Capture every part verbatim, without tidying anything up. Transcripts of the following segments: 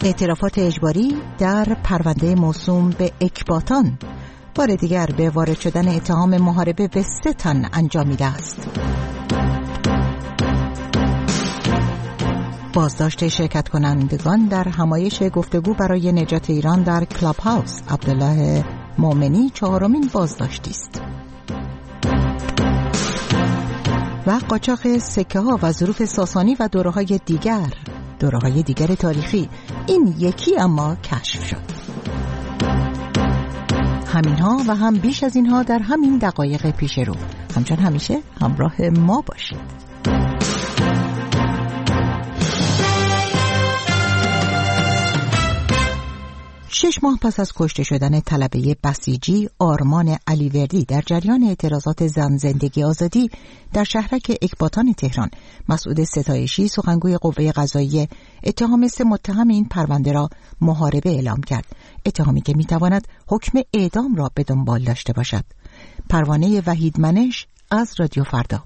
اعترافات اجباری در پرونده موسوم به اکباتان بار دیگر به وارد شدن اتهام محاربه به سه تن انجامیده است. بازداشت شرکت کنندگان در همایش گفتگو برای نجات ایران در کلاب هاوس. عبدالله مومنی چهارمین بازداشتی است. و قاچاق سکه ها و ظروف ساسانی و دوره‌های دیگر دوره‌های دیگر تاریخی، این یکی اما کشف شد. همینها و هم بیش از اینها در همین دقایق پیش رو. همچون همیشه همراه ما باشید. شش ماه پس از کشته شدن طلبه بسیجی آرمان علیوردی در جریان اعتراضات زن زندگی آزادی در شهرک اکباتان تهران، مسعود ستایشی سخنگوی قوه قضاییه اتهام سه متهم این پرونده را محاربه اعلام کرد، اتهامی که میتواند حکم اعدام را به دنبال داشته باشد. پروانه وحید منش از رادیو فردا.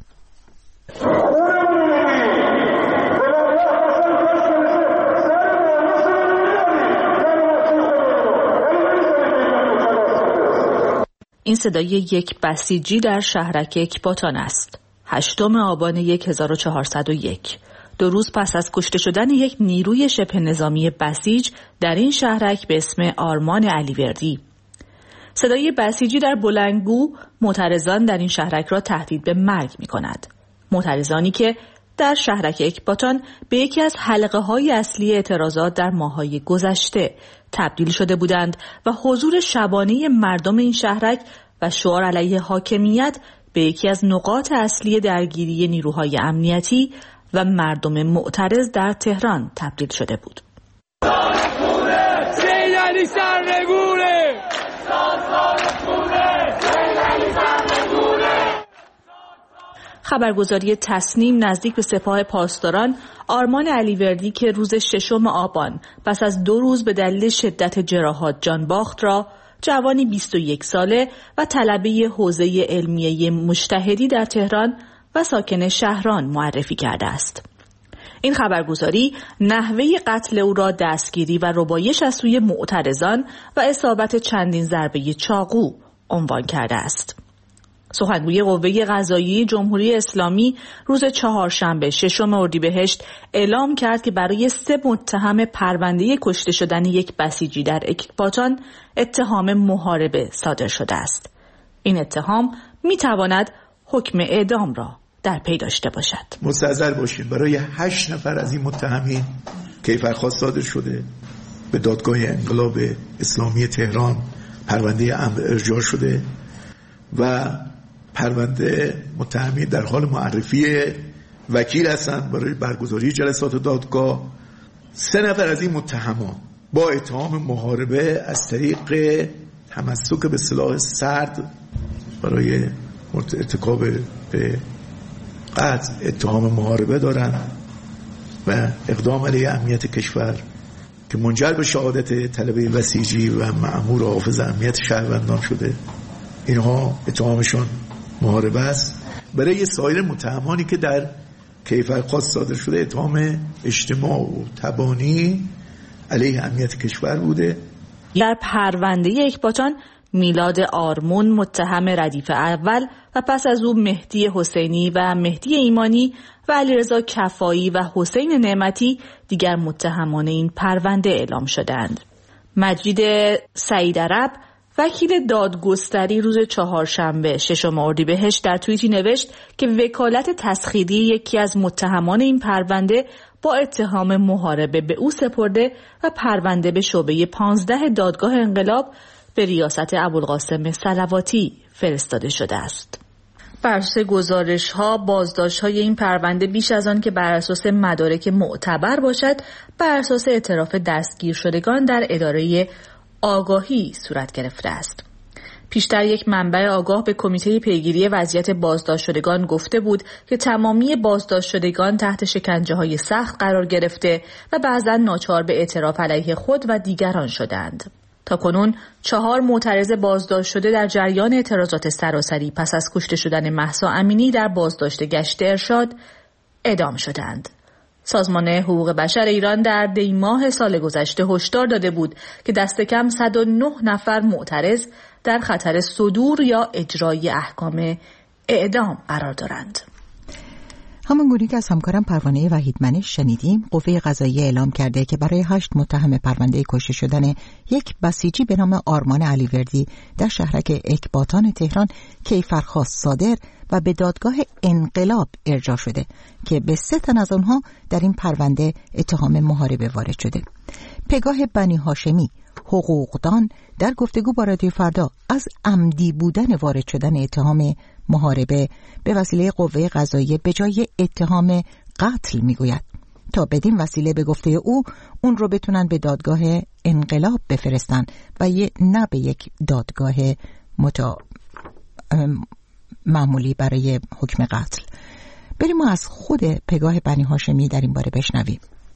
این صدای یک بسیجی در شهرک اکباتان است. هشتم آبان هزار و چهارصد و یک، دو روز پس از کشته شدن یک نیروی شبه نظامی بسیج در این شهرک به اسم آرمان علیوردی. صدای بسیجی در بلندگو معترضان در این شهرک را تهدید به مرگ می کند. معترضانی که در شهرک اکباتان به یکی از حلقه های اصلی اعتراضات در ماه‌های گذشته تبدیل شده بودند و حضور شبانه مردم این شهرک و شعار علیه حاکمیت به یکی از نقاط اصلی درگیری نیروهای امنیتی و مردم معترض در تهران تبدیل شده بود. خبرگزاری تصنیم نزدیک به سپاه پاسداران آرمان علیوردی که روز ششم آبان پس از دو روز به دلیل شدت جراحات جان باخت را جوانی بیست و یک ساله و طلبه حوزه علمیه مجتهدی در تهران و ساکن شهران معرفی کرده است. این خبرگزاری نحوه قتل او را دستگیری و ربایش از سوی معترضان و اصابت چندین ضربه چاقو عنوان کرده است. سخنگوی قوه قضاییه جمهوری اسلامی روز چهارشنبه ششم اردیبهشت اعلام کرد که برای سه متهم پرونده کشته شدن یک بسیجی در اکباتان اتهام محاربه صادر شده است. این اتهام می تواند حکم اعدام را در پی داشته باشد. مستحضر باشید برای هشت نفر از این متهمین کیفرخواست صادر شده، به دادگاه انقلاب اسلامی تهران پرونده امر ارجاع شده و پرونده متهمین در حال معرفی وکیل هستند برای برگزاری جلسات دادگاه. سه نفر از این متهمان با اتهام محاربه از طریق تمسک به سلاح سرد برای ارتکاب به قتل اتهام محاربه دارند و اقدام علیه امنیت کشور که منجر به شهادت طلبه بسیجی و مأمور حافظ امنیت شهروندان شده. اینها اتهامشون محاربه است. برای سایر متهمانی که در کیفرخواست صادر شده اتهام اجتماع و تبانی علیه امنیت کشور بوده. در پرونده اکباتان میلاد آرمون متهم ردیف اول و پس از او مهدی حسینی و مهدی ایمانی و علیرضا کفایی و حسین نعمتی دیگر متهمان این پرونده اعلام شدند. مجید سعید عرب وکیل دادگستری روز چهارشنبه ششم اردیبهشت در توییتی نوشت که وکالت تسخیری یکی از متهمان این پرونده با اتهام محاربه به او سپرده و پرونده به شعبه پانزده دادگاه انقلاب به ریاست ابوالقاسم صلواتی فرستاده شده است. بر اساس گزارش‌ها بازداشت‌های این پرونده بیش از آن که بر اساس مدارک معتبر باشد، بر اساس اعتراف دستگیر شدگان در اداره آگاهی صورت گرفته است. پیشتر یک منبع آگاه به کمیته پیگیری وضعیت بازداشت شدگان گفته بود که تمامی بازداشت شدگان تحت شکنجه‌های سخت قرار گرفته و بعضاً ناچار به اعتراف علیه خود و دیگران شدند. تاکنون چهار معترض بازداشت شده در جریان اعتراضات سراسری پس از کشته شدن مهسا امینی در بازداشت گشت ارشاد اعدام شدند. سازمان حقوق بشر ایران در دی ماه سال گذشته هشدار داده بود که دست کم صد و نه نفر معترض در خطر صدور یا اجرای احکام اعدام قرار دارند. همون گونه که از همکارم پروانه وحیدمنش شنیدیم، قوه قضاییه اعلام کرده که برای هشت متهم پرونده کشته شدن یک بسیجی به نام آرمان علیوردی در شهرک اکباتان تهران کیفرخواست صادر و به دادگاه انقلاب ارجاع شده که به سه تن از آنها در این پرونده اتهام محاربه وارد شده. پگاه بنی هاشمی حقوقدان در گفتگو با رادیو فردا از عمدی بودن وارد شدن اتهام محاربه به وسیله قوه قضاییه به جای اتهام قتل میگوید تا بدین وسیله به گفته او اون رو بتونن به دادگاه انقلاب بفرستن و یه نه به یک دادگاه متا معمولی برای حکم قتل. بریم ما از خود پگاه بنی هاشمی در این باره بشنویم.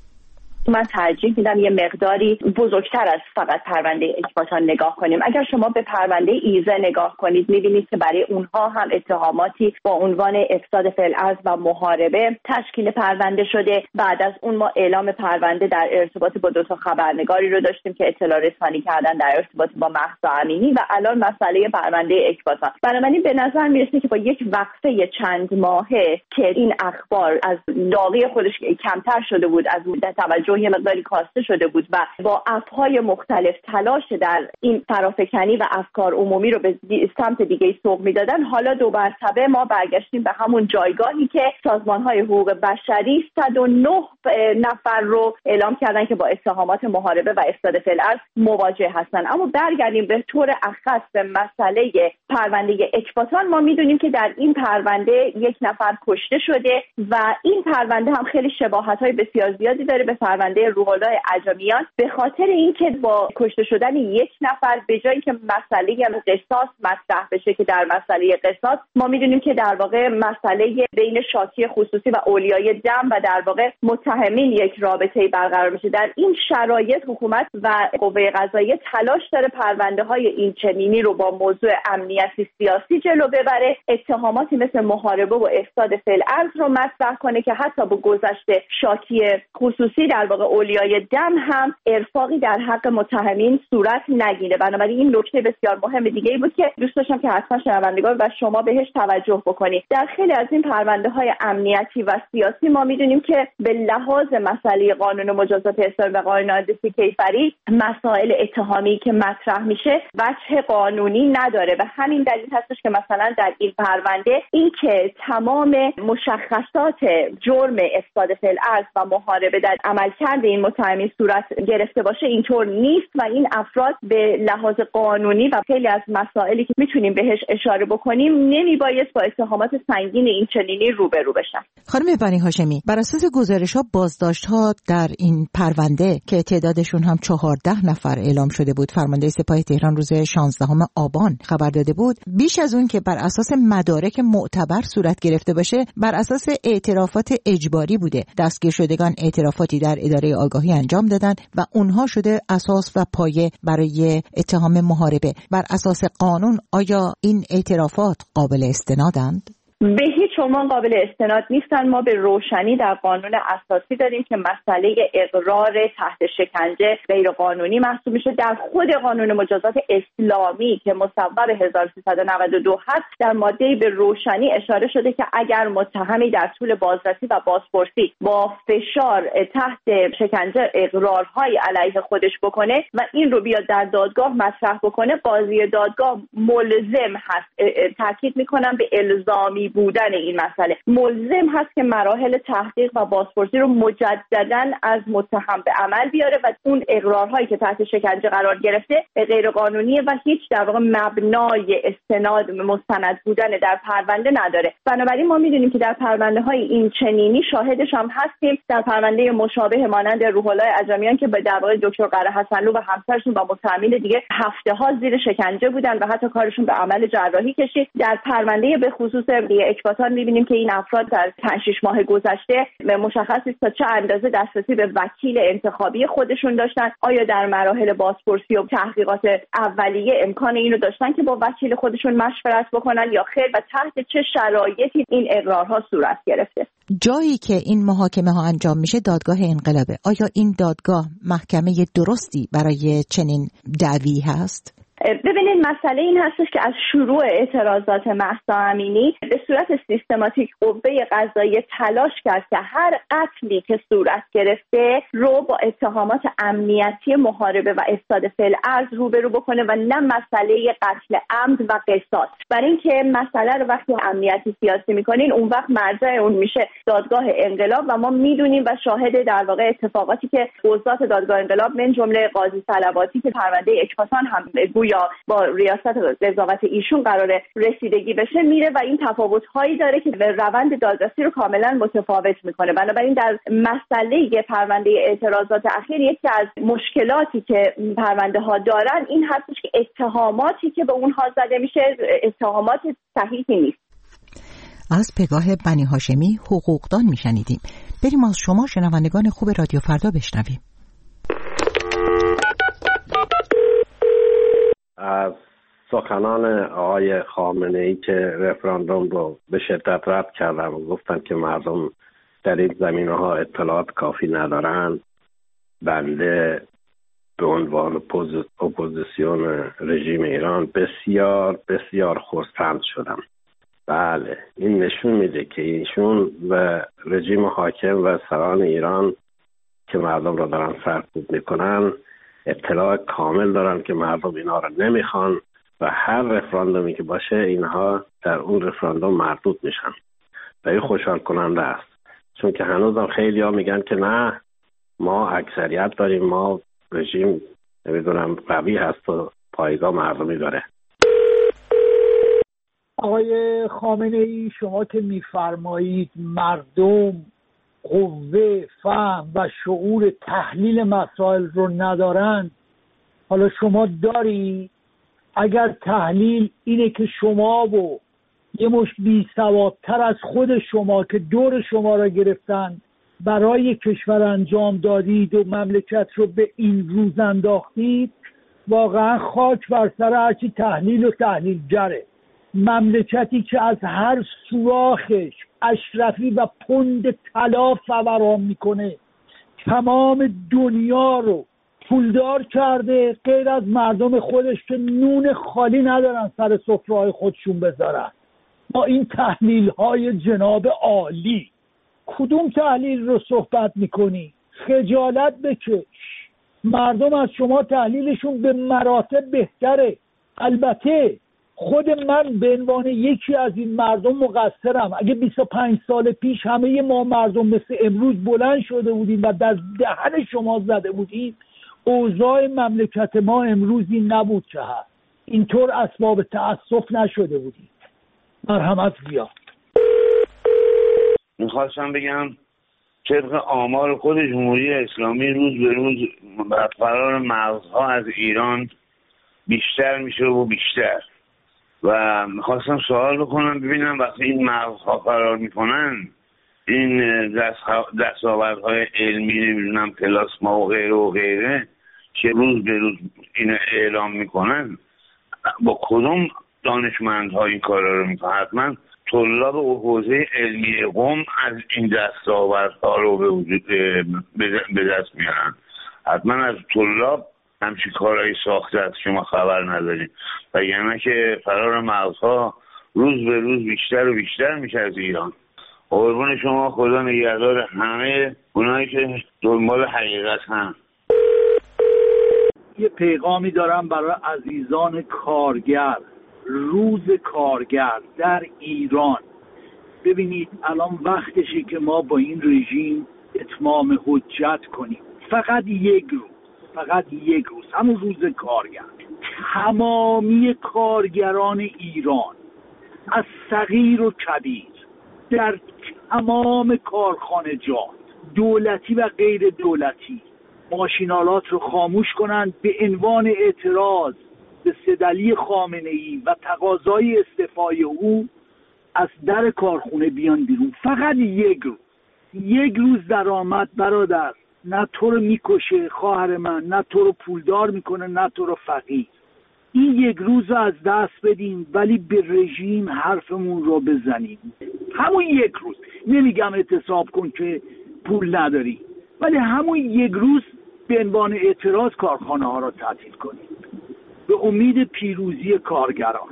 من ترجیح میدم یه مقداری بزرگتر از فقط پرونده اکباتان نگاه کنیم. اگر شما به پرونده ایزه نگاه کنید میبینید که برای اونها هم اتهاماتی با عنوان افساد فی‌الارض و محاربه تشکیل پرونده شده. بعد از اون ما اعلام پرونده در ارتباط با دو تا خبرنگاری رو داشتیم که اطلاع رسانی کردن در ارتباط با مهسا امینی و الان مسئله پرونده اکباتان. بنابراین به نظر میرسه که با یک وقفه چند ماهه که این اخبار از داغی خودش کمتر شده بود، از توجه یه مقداری کاسته شده بود و با افهای مختلف تلاش در این فرافکنی و افکار عمومی رو به سمت دیگه سوق میدادن، حالا دو مرتبه ما برگشتیم به همون جایگاهی که سازمان‌های حقوق بشری صد و نه نفر رو اعلام کردن که با اتهامات محاربه و افساد فی‌الارض مواجه هستن. اما برگردیم به طور اخص به مسئله پرونده اکباتان، ما میدونیم که در این پرونده یک نفر کشته شده و این پرونده هم خیلی شباهت‌های بسیار زیادی داره به پرونده روح الله عجمیان، به خاطر اینکه با کشته شدن یک نفر به جای اینکه مسئله قصاص مطرح بشه که در مسئله قصاص ما میدونیم که در واقع مسئله بین شاکی خصوصی و اولیای دم و در واقع متهمین یک رابطه‌ای برقرار میشه. در این شرایط حکومت و قوه قضاییه تلاش داره پرونده‌های این چنینی رو با موضوع امنیتی سیاسی جلو ببره، اتهاماتی مثل محاربه و افساد فی‌الارض رو مطرح کنه که حتی با گذشته شاکی خصوصی در واقع اولیای دم هم ارفاقی در حق متهمین صورت نگیره. بنابراین این نکته بسیار مهم دیگه ای بود که دوست داشتم که حتما شنوندگان و شما بهش توجه بکنید. در خیلی از این پرونده های امنیتی و سیاسی ما میدونیم که به لحاظ مسئله قانون مجازات اسلامی و قانون عادی کیفری مسائل اتهامی که مطرح میشه وجه قانونی نداره و همین دلیل هستش که مثلا در این پرونده این که تمام مشخصات جرم افساد فی‌الارض و محاربه در عملکرد این متهمین صورت گرفته باشه اینطور نیست و این افراد به لحاظ قانونی و خیلی از مسائلی که میتونیم بهش اشاره بکنیم نمیباید با اتهامات سنگین این چنینی روبرو بشن. خانم بنی هاشمی، بر اساس گزارش‌ها بازداشت‌ها در این پرونده که تعدادشون هم چهارده نفر اعلام شده بود، فرمانده سپاه تهران روز شانزدهم آبان خبر داده بود، بیش از اون که بر اساس مدارک معتبر صورت گرفته باشه بر اساس اعترافات اجباری بوده. دستگیر شدگان اعترافاتی در اداره آگاهی انجام دادن و اونها شده اساس و پایه برای اتهام محاربه. بر اساس قانون آیا این اعترافات قابل استنادند؟ به هیچ عنوان قابل استناد نیستن. ما به روشنی در قانون اساسی داریم که مسئله اقرار تحت شکنجه غیر قانونی محسوب میشه. در خود قانون مجازات اسلامی که مصوب هزار و سیصد و نود و دو هست در ماده‌ای به روشنی اشاره شده که اگر متهمی در طول بازرسی و بازپرسی با فشار تحت شکنجه اقرارهای علیه خودش بکنه و این رو بیاد در دادگاه مطرح بکنه، قاضی دادگاه ملزم هست، تاکید میکنم به الزامی بودن این مسئله، ملزم هست که مراحل تحقیق و بازپرسی رو مجدداً از متهم به عمل بیاره و اون اقرارهایی که تحت شکنجه قرار گرفته غیر قانونیه و هیچ در واقع مبنای استناد مستند بودن در پرونده نداره. بنابراین ما میدونیم که در پرونده های این چنینی شاهدش هم هستیم. در پرونده مشابه مانند روح الله عجمیان که به در واقع دکتر قره حسنلو و همسرشون و متهمین دیگه هفته ها زیر شکنجه بودن و حتی کارشون به عمل جراحی کشید. در پرونده به خصوص اکباتان می‌بینیم که این افراد در پنج شش ماه گذشته مشخص است تا چه اندازه دسترسی به وکیل انتخابی خودشون داشتن. آیا در مراحل بازپرسی و تحقیقات اولیه امکان اینو داشتن که با وکیل خودشون مشورت بکنن یا خیر و تحت چه شرایطی این اقرارها صورت گرفته؟ جایی که این محاکمه ها انجام میشه دادگاه انقلابه. آیا این دادگاه محکمه درستی برای چنین دعوی هست؟ ببینید مسئله این هستش که از شروع اعتراضات مهسا امینی به صورت سیستماتیک قوه قضاییه تلاش کرد که هر قتلی که صورت گرفته رو با اتهامات امنیتی محاربه و افساد فعل ارض روبرو بکنه و نه مسئله قتل عمد و قصاص. برای اینکه مسئله رو وقتی امنیتی سیاسی میکنین اون وقت مرجع اون میشه دادگاه انقلاب و ما میدونیم و شاهد در واقع اتفاقاتی که قضات دادگاه انقلاب من جمله قاضی صلواتی که پرونده اکباتان هم یا با ریاست قضاوت ایشون قراره رسیدگی بشه میره و این تفاوت‌هایی داره که روند دادرسی رو کاملا متفاوت میکنه. بنابراین در مسئله پرونده اعتراضات اخیر یکی از مشکلاتی که پرونده ها دارن این هستش که اتهاماتی که به اونها زده میشه اتهامات صحیحی نیست. از پگاه بنی هاشمی حقوقدان میشنیدیم. بریم از شما شنوندگان خوب رادیو فردا بشنویم. از سخنان آقای خامنه‌ای که رفراندوم رو به شدت رد کردن و گفتن که مردم در این زمینه‌ها اطلاعات کافی ندارن، بنده به عنوان اپوزیسیون رژیم ایران بسیار بسیار خرسند شدم. بله، این نشون میده که ایشون و رژیم حاکم و سران ایران که مردم رو دارن سرکوب میکنن اطلاع کامل دارن که مردم اینا رو نمیخوان و هر رفراندومی که باشه اینها در اون رفراندوم مردود میشن و این خوشحال کننده است، چون که هنوزم خیلی ها میگن که نه ما اکثریت داریم، ما رژیم نمیدونم قوی هست و پایگاه مردمی داره. آقای خامنه ای، شما که میفرمایید مردم قوه فهم و شعور تحلیل مسائل رو ندارن، حالا شما داری؟ اگر تحلیل اینه که شما و یه مش بی سوادتر از خود شما که دور شما را گرفتن برای کشور انجام دادید و مملکت رو به این روز انداختید، واقعا خاک بر سر هرچی تحلیل و تحلیل جره. مملکتی که از هر سوراخش اشرفی و پوند طلا فوران میکنه، تمام دنیا رو پولدار کرده غیر از مردم خودش که نون خالی ندارن سر سفره‌های خودشون بذارن. با این تحلیل های جناب عالی کدوم تحلیل رو صحبت میکنی؟ خجالت بکش. مردم از شما تحلیلشون به مراتب بهتره. البته خود من به عنوان یکی از این مردم مقصرم. اگه بیست و پنج سال پیش همه ما مردم مثل امروز بلند شده بودیم و در دهن شما زده بودیم، اوضاع مملکت ما امروزی نبود که هست. اینطور اسباب تأسف نشده بودیم. مرحمت بیا. میخواستم بگم طبق آمار خود جمهوری اسلامی روز به روز فرار مغزها از ایران بیشتر میشه و بیشتر، و میخواستم سوال بکنم ببینم وقتی این مغزها فرار میکنن، این دستاوردهای علمی نمیدونم پلاسما و غیره و غیره که روز به روز این اعلام میکنن، با کدوم دانشمندها این کارا رو میکنن؟ حتما طلاب حوزه علمی قم از این دستاوردها رو به وجود به دست میارن. حتما از طلاب همچین کارهایی ساخته است شما خبر نداریم، و یعنی که فرار مغزها روز به روز بیشتر و بیشتر میشه از ایران. قربون شما، خدا نگهدار همه اونایی که دنبال حقیقت هم. یه پیغامی دارم برای عزیزان کارگر. روز کارگر در ایران. ببینید الان وقتشه که ما با این رژیم اتمام حجت کنیم. فقط یک روز فقط یک روز همون روز کارگر. تمامی کارگران ایران از صغیر و کبیر در تمام کارخانجات دولتی و غیر دولتی ماشینالات رو خاموش کنند به عنوان اعتراض به سیدعلی خامنه‌ای و تقاضای استعفای او از در کارخونه بیان بیرون. فقط یک روز یک روز درآمد برادر، نه تو رو میکشه خواهر من، نه تو رو پولدار میکنه، نه تو رو فقیر. این یک روز رو از دست بدیم ولی به رژیم حرفمون رو بزنیم. همون یک روز نمیگم اعتصاب کن که پول نداری، ولی همون یک روز به عنوان اعتراض کارخانه ها را تعطیل کنید به امید پیروزی کارگران.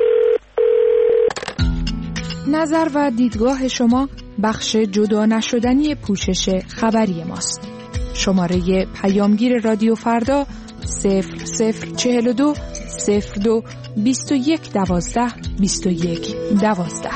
نظر و دیدگاه شما بخش جدا نشدنی پوشش خبری ماست. شماره پیامگیر رادیو فردا صفر صفر چهل و دو صفر دو بیست و یک دوازده بیست و یک دوازده.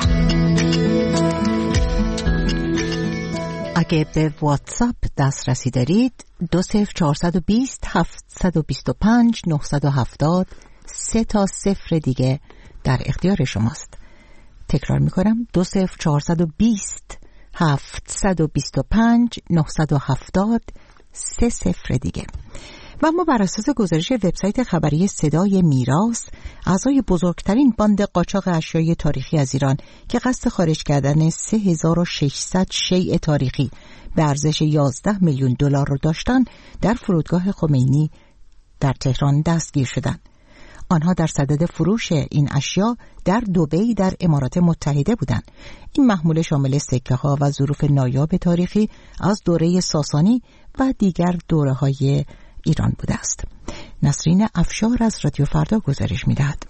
اگه به واتساپ دسترسی دارید دو صفر چهارصد و بیست هفتصد و بیست و پنج نهصد و هفتاد سه تا صفر دیگه در اختیار شماست. تکرار میکنم دو صفر چهارصد و بیست هفتصد و بیست و پنج نهصد و هفتاد سه صفر دیگه. و ما بر اساس گزارش وبسایت خبری صدای میراث اعضای بزرگترین باند قاچاق اشیای تاریخی از ایران که قصد خارج کردن سه هزار و ششصد شیء تاریخی به ارزش یازده میلیون دلار رو داشتن در فرودگاه خمینی در تهران دستگیر شدند. آنها در صدد فروش این اشیا در دبی در امارات متحده بودند. این محموله شامل سکه ها و ظروف نایاب تاریخی از دوره ساسانی و دیگر دوره های ایران بوده است. نسرین افشار از رادیو فردا گزارش می‌دهد.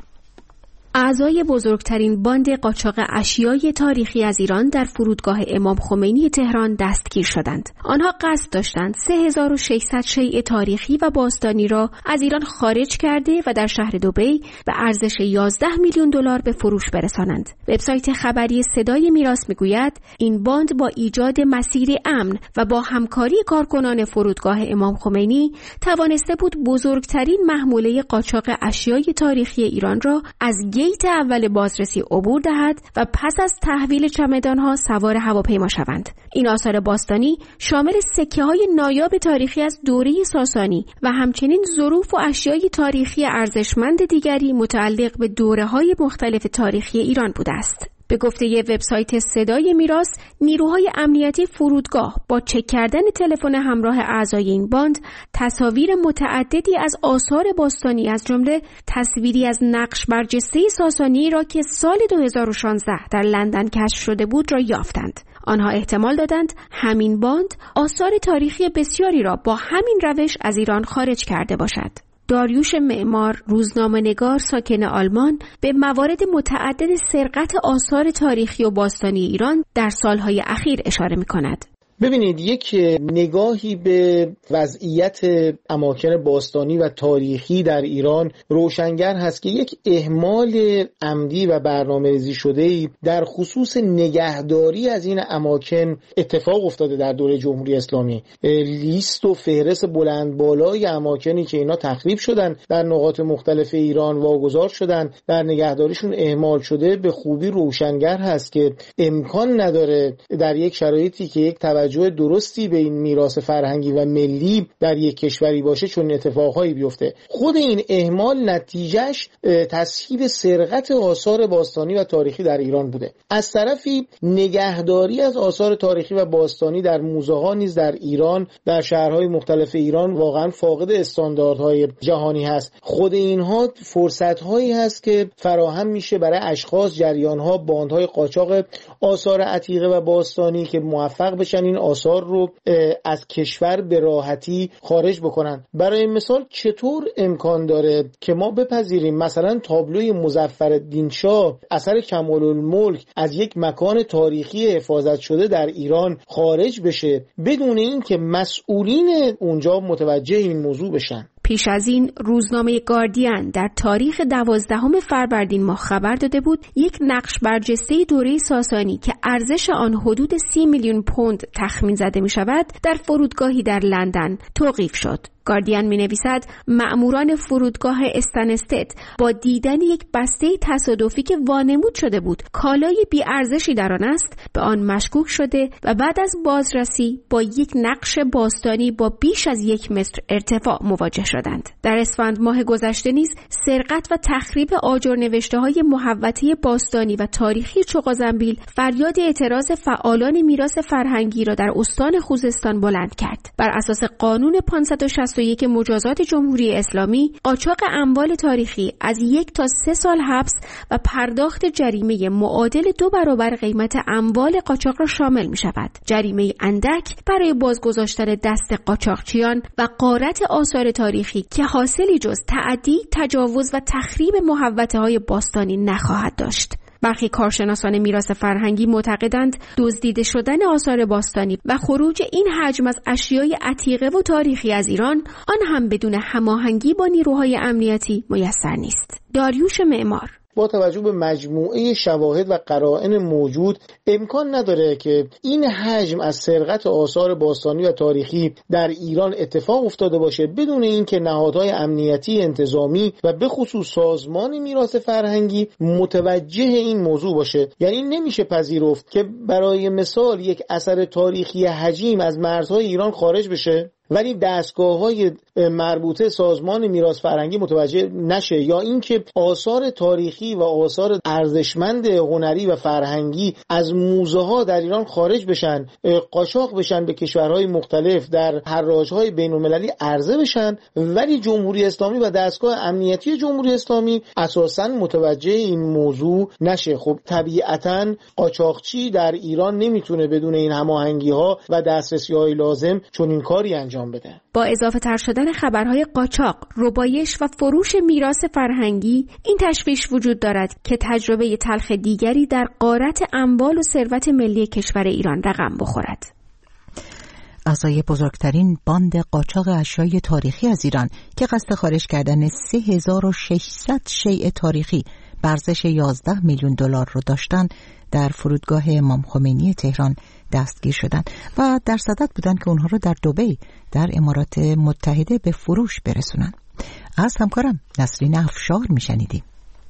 اعضای بزرگترین باند قاچاق اشیای تاریخی از ایران در فرودگاه امام خمینی تهران دستگیر شدند. آنها قصد داشتند سه هزار و ششصد شیء تاریخی و باستانی را از ایران خارج کرده و در شهر دبی به ارزش یازده میلیون دلار به فروش برسانند. وبسایت خبری صدای میراث میگوید این باند با ایجاد مسیر امن و با همکاری کارکنان فرودگاه امام خمینی توانسته بود بزرگترین محموله قاچاق اشیای تاریخی ایران را از گیت اول بازرسی عبور دهد و پس از تحویل چمدانها سوار هواپیما شوند. این آثار باستانی شامل سکه های نایاب تاریخی از دوره ساسانی و همچنین ظروف و اشیای تاریخی ارزشمند دیگری متعلق به دوره‌های مختلف تاریخی ایران بوده است. به گفته وبسایت صدای میراث، نیروهای امنیتی فرودگاه با چک کردن تلفن همراه اعضای این باند تصاویر متعددی از آثار باستانی از جمله تصویری از نقش برجسته ساسانی را که سال دو هزار و شانزده در لندن کشف شده بود را یافتند. آنها احتمال دادند همین باند آثار تاریخی بسیاری را با همین روش از ایران خارج کرده باشد. داریوش معمار، روزنامه‌نگار ساکن آلمان، به موارد متعدد سرقت آثار تاریخی و باستانی ایران در سالهای اخیر اشاره می‌کند. ببینید، یک نگاهی به وضعیت اماکن باستانی و تاریخی در ایران روشنگر هست که یک اهمال عمدی و برنامه‌ریزی شده‌ای در خصوص نگهداری از این اماکن اتفاق افتاده در دوره جمهوری اسلامی. لیست و فهرست بلند بالای اماکنی که اینا تخریب شدن در نقاط مختلف ایران واگذار شدن، در نگهداریشون اهمال شده، به خوبی روشنگر هست که امکان نداره در یک شرایطی که یک توجه درستی به این میراث فرهنگی و ملی در یک کشوری باشه چون اتفاقهایی بیفته. خود این اهمال نتیجهش تسهیل سرقت آثار باستانی و تاریخی در ایران بوده. از طرفی نگهداری از آثار تاریخی و باستانی در موزه ها نیز در ایران، در شهرهای مختلف ایران واقعا فاقد استانداردهای جهانی هست. خود اینها فرصت‌هایی هست که فراهم میشه برای اشخاص، جریان‌ها، باندهای قاچاق آثار عتیقه و باستانی که موفق بشن این آثار رو از کشور به راحتی خارج بکنن. برای مثال چطور امکان داره که ما بپذیریم مثلا تابلوی مظفرالدین شاه اثر کمال الملک از یک مکان تاریخی حفاظت شده در ایران خارج بشه بدون این که مسئولین اونجا متوجه این موضوع بشن؟ پیش از این روزنامه گاردین در تاریخ دوازدهم فروردین ماه خبر داده بود یک نقش برجسته دوره ساسانی که ارزش آن حدود سی میلیون پوند تخمین زده می شود در فرودگاهی در لندن توقیف شد. گاردین می نویسد مأموران فرودگاه استنستد با دیدن یک بسته تصادفی که وانمود شده بود کالای بی ارزشی در آن است به آن مشکوک شده و بعد از بازرسی با یک نقش باستانی با بیش از یک متر ارتفاع مواجه شدند. در اسفند ماه گذشته نیز سرقت و تخریب آجر نوشته‌های محوطه باستانی و تاریخی چغازنبیل فریاد اعتراض فعالان میراث فرهنگی را در استان خوزستان بلند کرد. بر اساس قانون پانصد و شصت و یک مجازات جمهوری اسلامی قاچاق اموال تاریخی از یک تا سه سال حبس و پرداخت جریمه معادل دو برابر قیمت اموال قاچاق را شامل می شود. جریمه اندک برای بازگذاشتن دست قاچاقچیان و غارت آثار تاریخی که حاصلی جز تعدی، تجاوز و تخریب محوطه‌های باستانی نخواهد داشت. برخی کارشناسان میراث فرهنگی معتقدند دزدیده شدن آثار باستانی و خروج این حجم از اشیای عتیقه و تاریخی از ایران آن هم بدون هماهنگی با نیروهای امنیتی میسر نیست. داریوش معمار: با توجه به مجموعه شواهد و قرائن موجود امکان نداره که این حجم از سرقت آثار باستانی و تاریخی در ایران اتفاق افتاده باشه بدون اینکه نهادهای امنیتی، انتظامی و به خصوص سازمان میراث فرهنگی متوجه این موضوع باشه. یعنی نمیشه پذیرفت که برای مثال یک اثر تاریخی حجیم از مرزهای ایران خارج بشه ولی دستگاه‌های مربوطه سازمان میراث فرهنگی متوجه نشه، یا اینکه آثار تاریخی و آثار ارزشمند هنری و فرهنگی از موزه‌ها در ایران خارج بشن، قاچاق بشن، به کشورهای مختلف در حراج‌های بین‌المللی عرضه بشن، ولی جمهوری اسلامی و دستگاه امنیتی جمهوری اسلامی اساساً متوجه این موضوع نشه. خب طبیعتاً قاچاقچی در ایران نمیتونه بدون این هماهنگی‌ها و دسترسی‌های لازم چنین کاری انجام بده. با اضافه تر شدن خبرهای قاچاق، ربایش و فروش میراث فرهنگی، این تشویش وجود دارد که تجربه تلخ دیگری در غارت اموال و ثروت ملی کشور ایران رقم بخورد. اعضای بزرگترین باند قاچاق اشیای تاریخی از ایران که قصد خارج کردن سه هزار و ششصد شیء تاریخی به ارزش یازده میلیون دلار رو داشتند، در فرودگاه امام خمینی تهران دستگیر شدند و در صدد بودند که اونها رو در دبی در امارات متحده به فروش برسونن. از همکارم نسرین افشار میشنیدیم.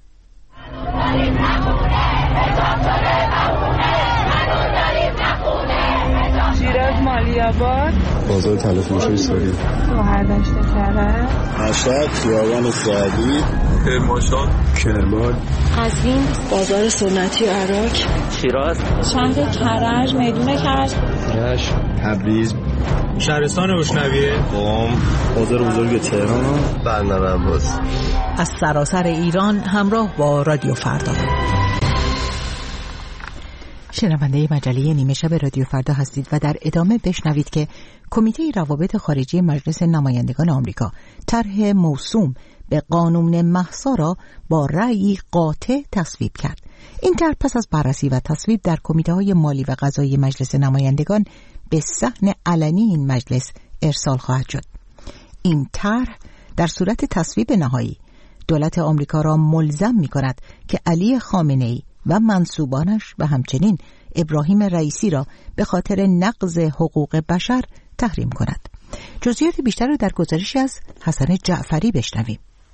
شیراز مالی‌آباد، بازار طلا فروش ایستادی، شهردشت کرج، مشهد، خیابان سعدی، کرمانشاه، کرمان، قزوین، بازار سنتی عراق، شیراز، شهر کرج، میدون کرج، رشت، تبریز، شهرستان روشنویه، قم، بازار بزرگ تهران، بندر عباس. از سراسر ایران همراه با رادیو فردا. شنونده مجله نیمه شب رادیو فردا هستید و در ادامه بشنوید که کمیته روابط خارجی مجلس نمایندگان آمریکا طرح موسوم به قانون مهسا را با رأی قاطع تصویب کرد. این طرح پس از بررسی و تصویب در کمیته‌های مالی و قضایی مجلس نمایندگان به صحن علنی این مجلس ارسال خواهد شد. این طرح در صورت تصویب نهایی دولت آمریکا را ملزم می‌کند که علی خامنه‌ای و منسوبانش و همچنین ابراهیم رئیسی را به خاطر نقض حقوق بشر تحریم کند. جزئیات بیشتر را در گزارشی از حسن جعفری بشنویم.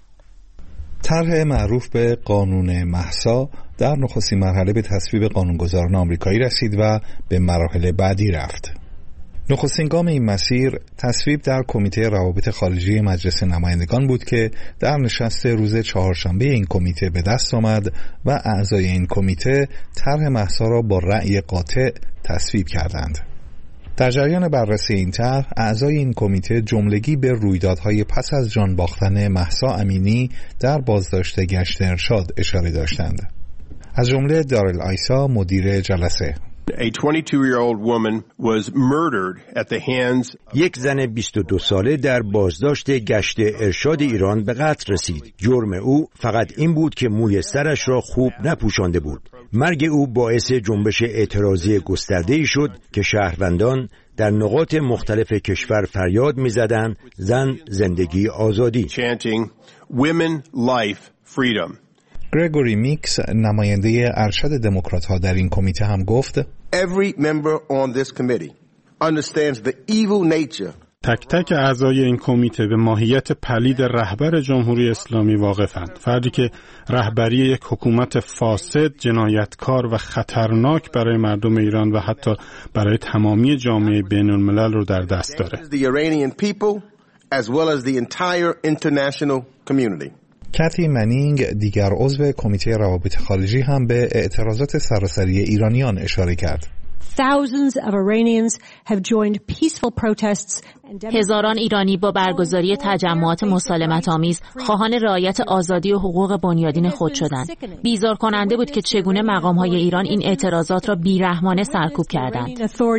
طرح معروف به قانون مهسا در نخستین مرحله به تصویب قانونگذاران آمریکایی رسید و به مراحل بعدی رفت. نخستین گام این مسیر تصویب در کمیته روابط خارجی مجلس نمایندگان بود که در نشست روز چهارشنبه این کمیته به دست آمد و اعضای این کمیته طرح مهسا را با رأی قاطع تصویب کردند. در جریان بررسی این طرح، اعضای این کمیته جملگی به رویدادهای پس از جان باختن مهسا امینی در بازداشت گشت ارشاد اشاره داشتند. از جمله دارل آیسا، مدیر جلسه: A twenty-two-year-old woman was murdered at the hands یک زن بیست و دو ساله در بازداشت گشت ارشاد ایران به قتل رسید. جرم او فقط این بود که موی سرش را خوب نپوشانده بود. مرگ او باعث جنبش اعتراضی گسترده‌ای شد که شهروندان در نقاط مختلف کشور فریاد می‌زدند زن، زندگی، آزادی. chanting women, life, freedom. گرگوری میکس، نماینده ارشد دموکرات‌ها در این کمیته، هم گفت: Every member on this committee understands the evil nature. تک تک اعضای این کمیته به ماهیت پلید رهبر جمهوری اسلامی واقفند. فردی که رهبری یک حکومت فاسد، جنایتکار و خطرناک برای مردم ایران و حتی برای تمامی جامعه بین الملل رو در دست داره. The Iranian people as well as the entire international community. کاتی منینگ، دیگر عضو کمیته روابط خارجی، هم به اعتراضات سراسری ایرانیان اشاره کرد. Thousands of Iranians have joined peaceful protests. هزاران ایرانی با برگزاری تجمعات مسالمت آمیز خواهان رعایت آزادی و حقوق بنیادین خود شدند. بیزار کننده بود که چگونه مقام‌های ایران این اعتراضات را بیرحمانه سرکوب کردند.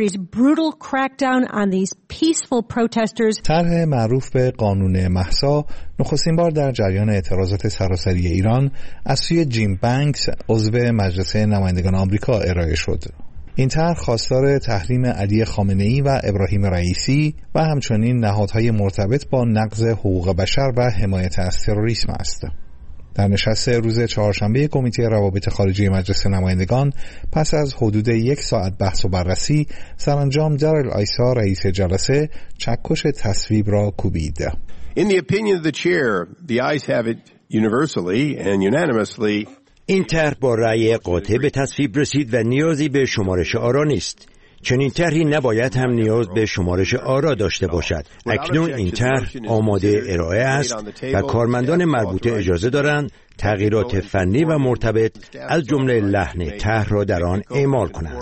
طرح معروف به قانون مهسا نخستین بار در جریان اعتراضات سراسری ایران از سوی جیم بانکس عضو مجلس نمایندگان آمریکا ارائه شد. این طرح خواستار تحریم علی خامنه‌ای و ابراهیم رئیسی و همچنین نهادهای مرتبط با نقض حقوق بشر و حمایت از تروریسم است. در نشست روز چهارشنبه کمیته روابط خارجی مجلس نمایندگان پس از حدود یک ساعت بحث و بررسی سرانجام دارل آیسا رئیس جلسه چکش تصویب را کوبید. In the opinion of the chair, the ayes have it universally and unanimously. این طرح با رأی قاطع به تصویب رسید و نیازی به شمارش آرا نیست. چنین طرحی نباید هم نیاز به شمارش آرا داشته باشد. اکنون این طرح آماده ارائه است و کارمندان مربوطه اجازه دارند تغییرات فنی و مرتبط از جمله لحن طرح را در آن اعمال کنند.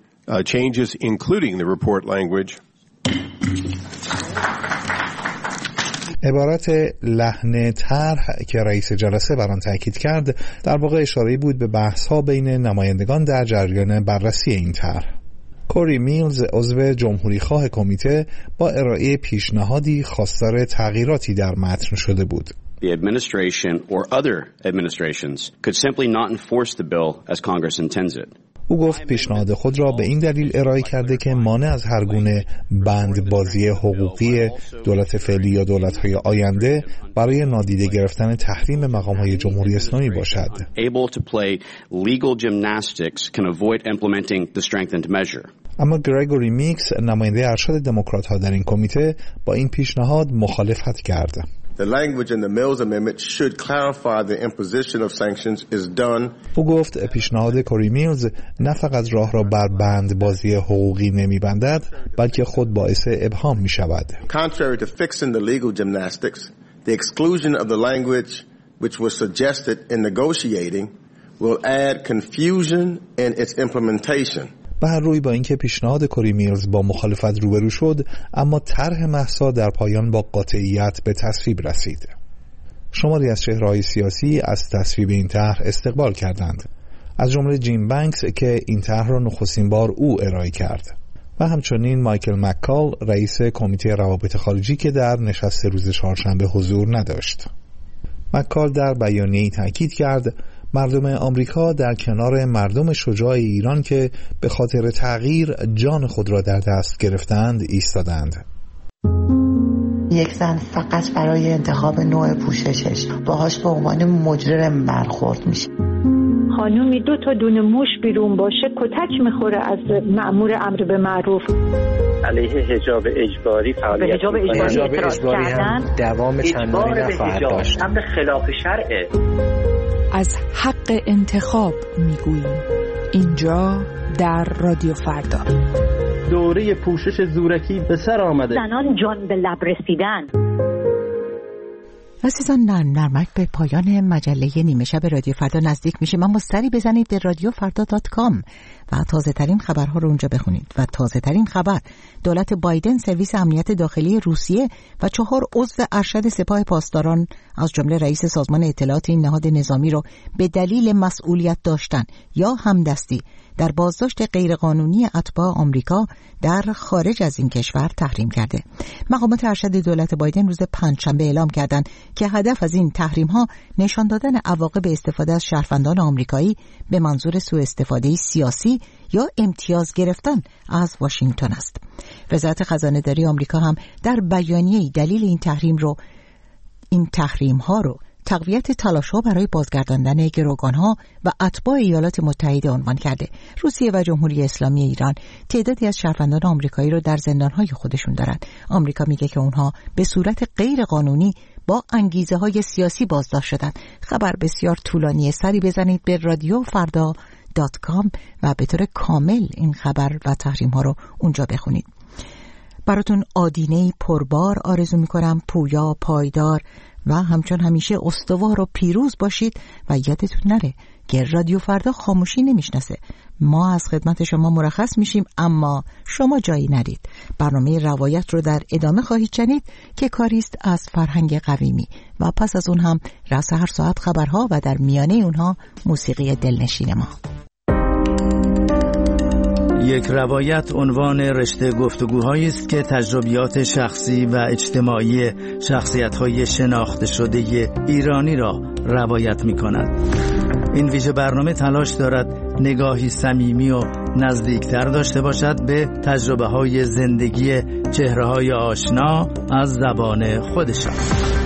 عبارت لحن طرح که رئیس جلسه بر آن تاکید کرد در واقع اشاره‌ای بود به بحث‌ها بین نمایندگان در جریان بررسی این طرح. کوری میلز عضو جمهوریخواه کمیته با ارائه پیشنهادی خواستار تغییراتی در متن شده بود. The administration or other administrations could simply not enforce the bill as Congress intends it. او گفت پیشنهاد خود را به این دلیل ارائه کرده که مانع از هر گونه بندبازی حقوقی دولت فعلی یا دولت‌های آینده برای نادیده گرفتن تحریم مقام‌های جمهوری اسلامی باشد. اما گرگوری میکس نماینده ارشد دموکرات‌ها در این کمیته با این پیشنهاد مخالفت کرد. The language in the Mills Amendment should clarify the imposition of sanctions is done. او گفت پیشنهاد کوری میلز نه فقط راه را بر بندبازی حقوقی نمی‌بندد بلکه خود باعث ابهام می‌شود. Contrary to fixing the legal gymnastics, the exclusion of the language which was suggested in negotiating will add confusion in its implementation. به هر روی با اینکه پیشنهاد کوری میلز با مخالفت روبرو شد، اما طرح مهسا در پایان با قاطعیت به تصویب رسید. شماری از چهره‌های سیاسی از تصویب این طرح استقبال کردند، از جمله جیم بانکس که این طرح را نخستین بار او ارائه کرد و همچنین مایکل مککال رئیس کمیته روابط خارجی که در نشست روز چهارشنبه حضور نداشت. مککال در بیانیه‌ای تاکید کرد مردم آمریکا در کنار مردم شجاع ایران که به خاطر تغییر جان خود را در دست گرفتند ایستادند. یک زن فقط برای انتخاب نوع پوششش باهاش به عنوان مجرم برخورد میشه. خانومی دو تا دونه موش بیرون باشه کتک میخوره از مأمور امر به معروف. علیه حجاب اجباری فعالیت به حجاب اجباری اعتراض کردن دوام چندانی نخواهد داشت. امر خلاف شرعه. از حق انتخاب میگوییم اینجا در رادیو فردا. دوره پوشش زورکی به سر آمده. زنان جان به لب رسیدن. عزیزان نرمک به پایان مجله نیمه شب رادیو فردا نزدیک میشه. من سری بزنید به رادیو فردا دات کام و تازه ترین خبرها رو اونجا بخونید. و تازه ترین خبر، دولت بایدن سرویس امنیت داخلی روسیه و چهار عضو ارشد سپاه پاسداران از جمله رئیس سازمان اطلاعات این نهاد نظامی رو به دلیل مسئولیت داشتن یا همدستی در بازداشت غیرقانونی اتباع آمریکا در خارج از این کشور تحریم کرده. مقامات ارشد دولت بایدن روز پنجشنبه اعلام کردند که هدف از این تحریم‌ها نشان دادن عواقب استفاده از شهروندان آمریکایی به منظور سوء استفاده سیاسی یا امتیاز گرفتن از واشنگتن است. وزارت خزانه‌داری آمریکا هم در بیانیه‌ای دلیل این تحریم رو این تحریم‌ها رو تقویت تلاش‌ها برای بازگرداندن گروگان‌ها و اتباع ایالات متحده عنوان کرده. روسیه و جمهوری اسلامی ایران تعدادی از شهروندان آمریکایی رو در زندان‌های خودشون دارند. آمریکا میگه که اونها به صورت غیر قانونی با انگیزه‌های سیاسی بازداشت شدند. خبر بسیار طولانی، سری بزنید به رادیو فردا دات کام و به طور کامل این خبر و تحریم‌ها رو اونجا بخونید. براتون آدینه‌ای پربار آرزو می‌کنم، پویا، پایدار و همچون همیشه استوار و پیروز باشید و یادتون نره که رادیو فردا خاموشی نمیشناسه. ما از خدمت شما مرخص میشیم، اما شما جایی نرید. برنامه روایت رو در ادامه خواهید شنید که کاریست از فرهنگ قویمی و پس از اون هم رأس هر ساعت خبرها و در میانه اونها موسیقی دلنشین ما. یک روایت عنوان رشته گفتگوهایی است که تجربیات شخصی و اجتماعی شخصیت‌های شناخته شده ایرانی را روایت می‌کند. این ویژه برنامه تلاش دارد نگاهی صمیمی و نزدیکتر داشته باشد به تجربه‌های زندگی چهره‌های آشنا از زبان خودشان.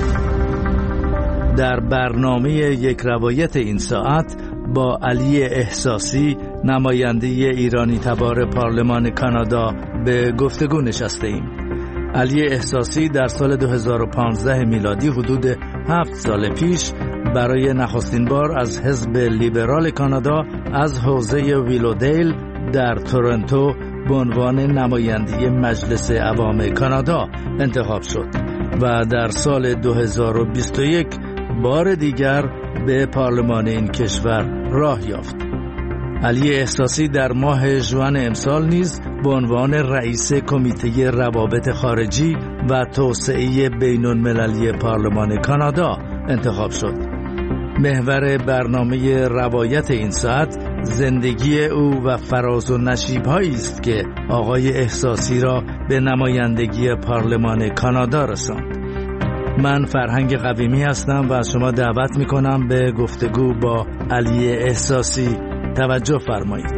در برنامه یک روایت این ساعت با علی احساسی، نماینده ایرانی تبار پارلمان کانادا، به گفتگو نشسته ایم. علی احساسی در سال دو هزار و پانزده میلادی، حدود هفت سال پیش، برای نخستین بار از حزب لیبرال کانادا از حوزه ویلودیل در تورنتو به عنوان نماینده مجلس عوام کانادا انتخاب شد و در سال دو هزار و بیست و یک بار دیگر به پارلمان این کشور راه یافت. علی احساسی در ماه ژوئن امسال نیز به عنوان رئیس کمیته روابط خارجی و توسعه بین‌المللی پارلمان کانادا انتخاب شد. محور برنامه روایت این ساعت زندگی او و فراز و نشیب‌هایی است که آقای احساسی را به نمایندگی پارلمان کانادا رساند. من فرهنگ قویمی هستم و از شما دعوت می‌کنم به گفتگو با علی احساسی توجه فرمایید.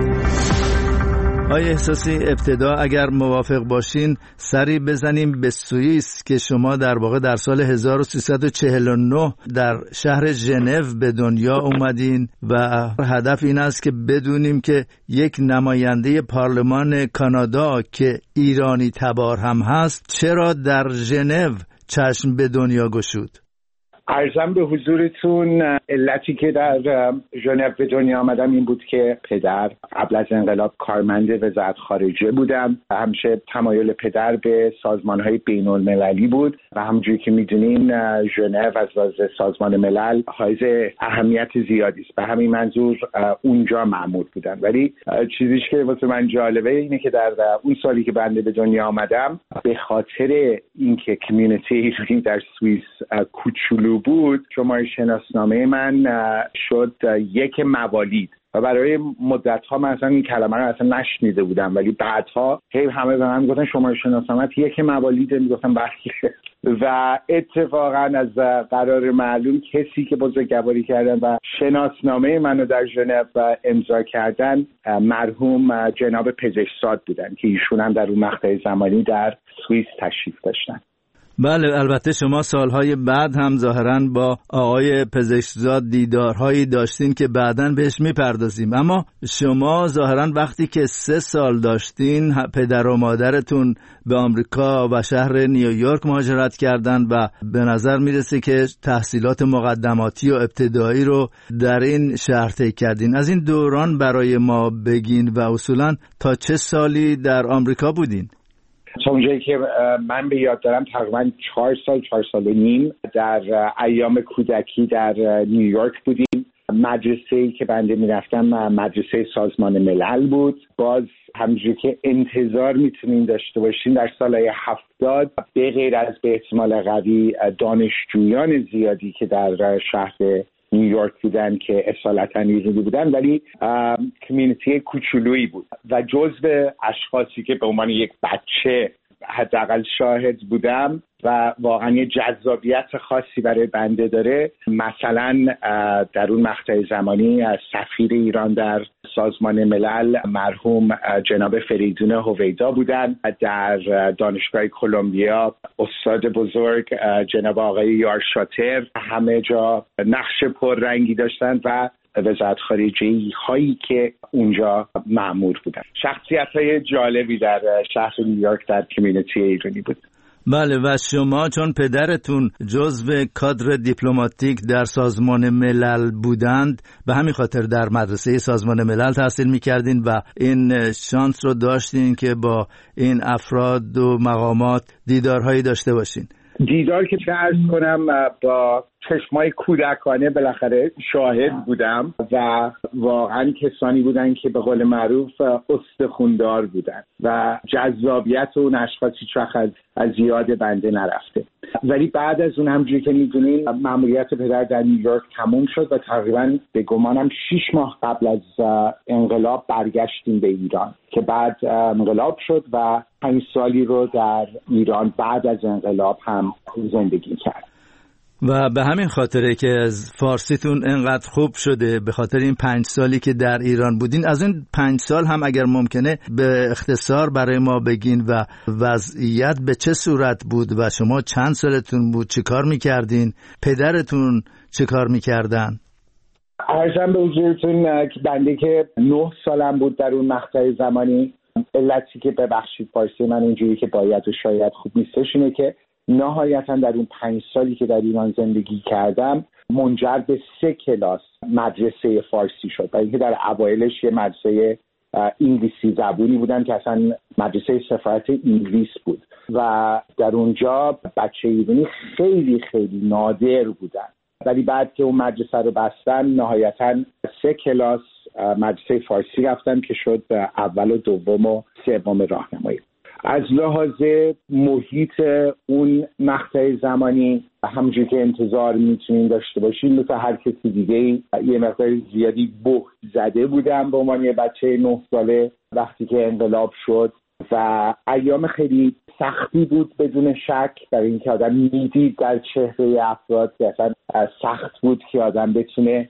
آقای احساسی، ابتدا اگر موافق باشین سری بزنیم به سوئیس که شما در واقع در سال هزار و سیصد و چهل و نه در شهر ژنو به دنیا اومدین و هدف این است که بدونیم که یک نماینده پارلمان کانادا که ایرانی تبار هم هست چرا در ژنو چشم به دنیا گشود. عرضم به حضورتون علتی که در ژنو به دنیا آمدم این بود که پدر قبل از انقلاب کارمند وزارت خارجه بودم. همیشه تمایل پدر به سازمان‌های بین‌المللی بود و همونجوری که می‌دونین ژنو از لحاظ سازمان ملل حائز اهمیت زیادی است. به همین منظور اونجا مأمور بودم. ولی چیزیش که واسه من جالبه اینه که در اون سالی که بنده به دنیا آمدم به خاطر اینکه کمیونیتی ایرانی در سوئیس کوچولو بود، شماره شناسنامه من شد یک موالید و برای مدت‌ها من اصلا این کلمه رو اصلا نشنیده بودم، ولی بعدها هی همه به من گفتن شماره شناسنامه یک موالید، میگفتم بله. و اتفاقا از قرار معلوم کسی که بزرگواری کردن و شناسنامه منو در ژنو امضا کردن مرحوم جناب پزشکزاد بودن که ایشون هم در اون مقطع زمانی در سوئیس تشریف داشتن. بله، البته شما سالهای بعد هم ظاهراً با آقای پزشکزاد دیدارهایی داشتین که بعداً بهش میپردازیم، اما شما ظاهراً وقتی که سه سال داشتین پدر و مادرتون به آمریکا و شهر نیویورک مهاجرت کردن و به نظر میرسه که تحصیلات مقدماتی و ابتدایی رو در این شهر طی کردین. از این دوران برای ما بگین و اصولاً تا چه سالی در آمریکا بودین؟ تا اونجایی که من به یاد دارم تقریبا چهار سال چهار سال و نیم در ایام کودکی در نیویورک بودیم. مدرسه‌ای که بنده میرفتم مدرسه سازمان ملل بود. باز همونجوری که انتظار میتونین داشته باشین در سالهای هفتاد به غیر از به احتمال قوی دانشجویان زیادی که در شهر نیویورک بودن که اصالتا ایرانی بودن، ولی کمیونیتی کوچولویی بود و جزو اشخاصی که به عنوان یک بچه حداقل شاهد بودم و واقعا یه جذابیت خاصی برای بنده داره. مثلا در اون مقطع زمانی سفیر ایران در سازمان ملل مرحوم جناب فریدون هویدا بودن، در دانشگاه کلمبیا استاد بزرگ جناب آقای یار شاتر همه جا نقش پررنگی داشتن و وزارت خارجه هایی که اونجا مأمور بودن. شخصیت های جالبی در شهر نیویورک در کمیونیتی ایرانی بود. بله، و شما چون پدرتون جزو کادر دیپلماتیک در سازمان ملل بودند به همین خاطر در مدرسه سازمان ملل تحصیل میکردین و این شانس رو داشتین که با این افراد و مقامات دیدارهایی داشته باشین. دیدار که چه عرض کنم با چشمای کودکانه بالاخره شاهد بودم و واقعا کسانی بودن که به قول معروف استخوندار بودن و جذابیت اون اشخاص هیچ وقت از, از یاد بنده نرفته. ولی بعد از اون همجوری که میدونین مأموریت پدر در نیویورک تموم شد و تقریبا به گمانم شیش ماه قبل از انقلاب برگشتیم به ایران که بعد انقلاب شد و پنج سالی رو در ایران بعد از انقلاب هم زندگی کرد. و به همین خاطره که از فارسیتون انقدر خوب شده، به خاطر این پنج سالی که در ایران بودین، از این پنج سال هم اگر ممکنه به اختصار برای ما بگین و وضعیت به چه صورت بود و شما چند سالتون بود، چه کار میکردین، پدرتون چه کار میکردن؟ عرضم به حضورتون که بنده که نه سالم بود در اون مقطع زمانی، علتی که ببخشید فارسی من اینجوری که باید و شاید خوب نیستش اینه که نهایتا در اون پنج سالی که در ایران زندگی کردم منجر به سه کلاس مدرسه فارسی شد. برای اینکه در اوایلش یه مدرسه انگلیسی زبونی بودن که اصلا مدرسه سفارت انگلیس بود و در اونجا بچه ایرانی خیلی خیلی نادر بودن، ولی بعد که اون مدرسه رو بستن نهایتا سه کلاس مدرسه فارسی رفتم که شد اول و دوم و سوم راهنمایی. از لحاظ محیط اون مقطع زمانی همونجوری که انتظار میتونین داشته باشین مثل هر کسی دیگه یه مقدار زیادی بهت زده بودم به عنوان یه بچه نه ساله وقتی که انقلاب شد و ایام خیلی سختی بود بدون شک، برای اینکه آدم میدید در چهره افراد که اصلا سخت بود که آدم بتونه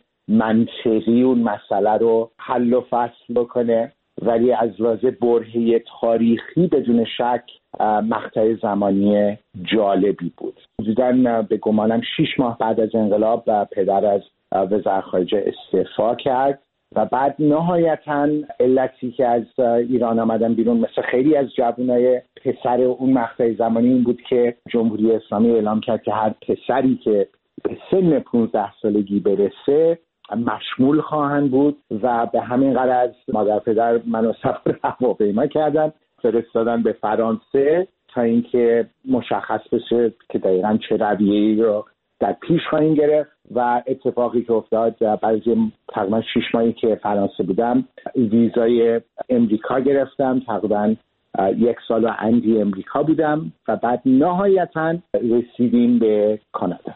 منطقی اون مسئله رو حل و فصل بکنه، ولی از لحاظ برهه تاریخی بدون شک مقطع زمانی جالبی بود. حدوداً به گمانم شیش ماه بعد از انقلاب پدر از وزارت خارجه استعفا کرد و بعد نهایتاً علتی که از ایران آمدن بیرون مثل خیلی از جوانای پسر اون مقطع زمانی این بود که جمهوری اسلامی اعلام کرد که هر پسری که به سن پانزده سالگی برسه مشمول خواهند بود و به همین غرض مادر پدر منو سفر هواپیما کردن فرستادن به فرانسه تا اینکه مشخص بشه که دقیقاً چه رویه‌ای رو در پیش خواهیم گرفت و اتفاقی که افتاد بعد از تقریبا شش ماهی که فرانسه بودم ویزای امریکا گرفتم، تقریبا یک سال و اندی امریکا بودم و بعد نهایتاً رسیدیم به کانادا.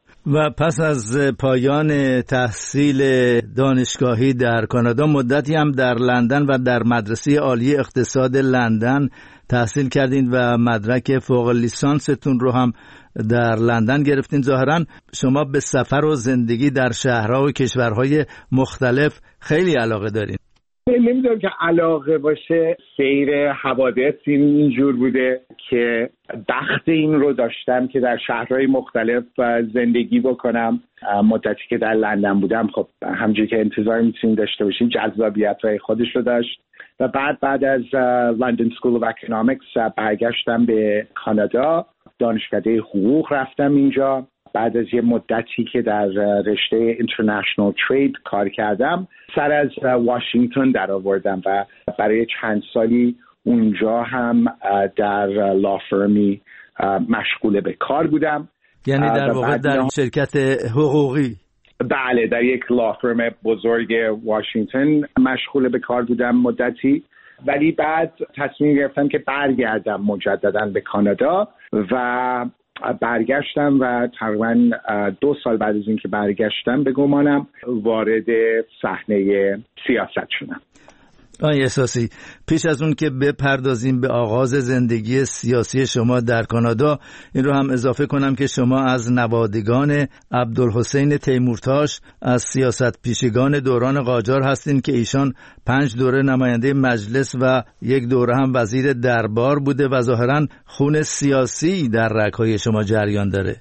و پس از پایان تحصیل دانشگاهی در کانادا مدتی هم در لندن و در مدرسه عالی اقتصاد لندن تحصیل کردین و مدرک فوق لیسانستون رو هم در لندن گرفتین. ظاهراً شما به سفر و زندگی در شهرها و کشورهای مختلف خیلی علاقه دارین. نمیدونم که علاقه باشه، سیر حوادث اینجور بوده که بخت این رو داشتم که در شهرهای مختلف زندگی بکنم. مدتی که در لندن بودم خب همونجوری که انتظار میتونید داشته باشین جذابیت‌های خودش رو داشت و بعد بعد از لندن سکول اف اکونومیکس برگشتم به کانادا، دانشکده حقوق رفتم اینجا. بعد از یه مدتی که در رشته اینترنشنال ترید کار کردم سر از واشنگتن در آوردم و برای چند سالی اونجا هم در لافرمی مشغول به کار بودم. یعنی در واقع در شرکت حقوقی؟ بله، در یک لافرم بزرگ واشنگتن مشغول به کار بودم مدتی، ولی بعد تصمیم گرفتم که برگردم مجددا به کانادا و برگشتم و تقریبا دو سال بعد از اینکه برگشتم به گمانم وارد صحنه سیاست شدم. آقای احساسی، پیش از اون که بپردازیم به آغاز زندگی سیاسی شما در کانادا، این رو هم اضافه کنم که شما از نوادگان عبدالحسین تیمورتاش از سیاست پیشگان دوران قاجار هستین که ایشان پنج دوره نماینده مجلس و یک دوره هم وزیر دربار بوده و ظاهراً خون سیاسی در رگ‌های شما جریان داره.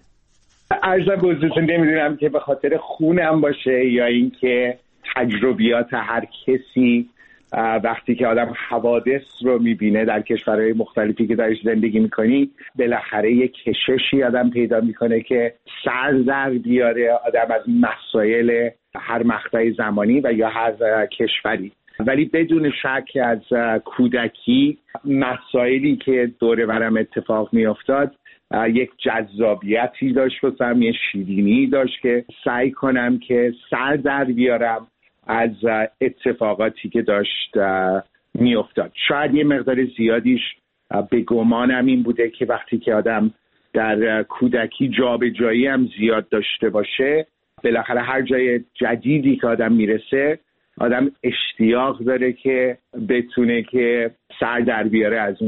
عرضم به حضورتون نمیدونم که به خاطر خونم باشه یا اینکه تجربیات هر کسی وقتی که آدم حوادث رو میبینه در کشورهای مختلفی که درش زندگی میکنی بالاخره یک کششی آدم پیدا میکنه که سر در بیاره آدم از مسائل هر مقطع زمانی و یا هر کشوری. ولی بدون شک از کودکی مسائلی که دور برم اتفاق میافتاد یک جذابیتی داشت واسم، یه شیرینی داشت که سعی کنم که سر در بیارم از اتفاقاتی که داشت میافتاد. شاید یه مقدار زیادیش به گمانم این بوده که وقتی که آدم در کودکی جابجایی هم زیاد داشته باشه، بالاخره هر جای جدیدی که آدم میرسه آدم اشتیاق داره که بتونه که سر در بیاره از اون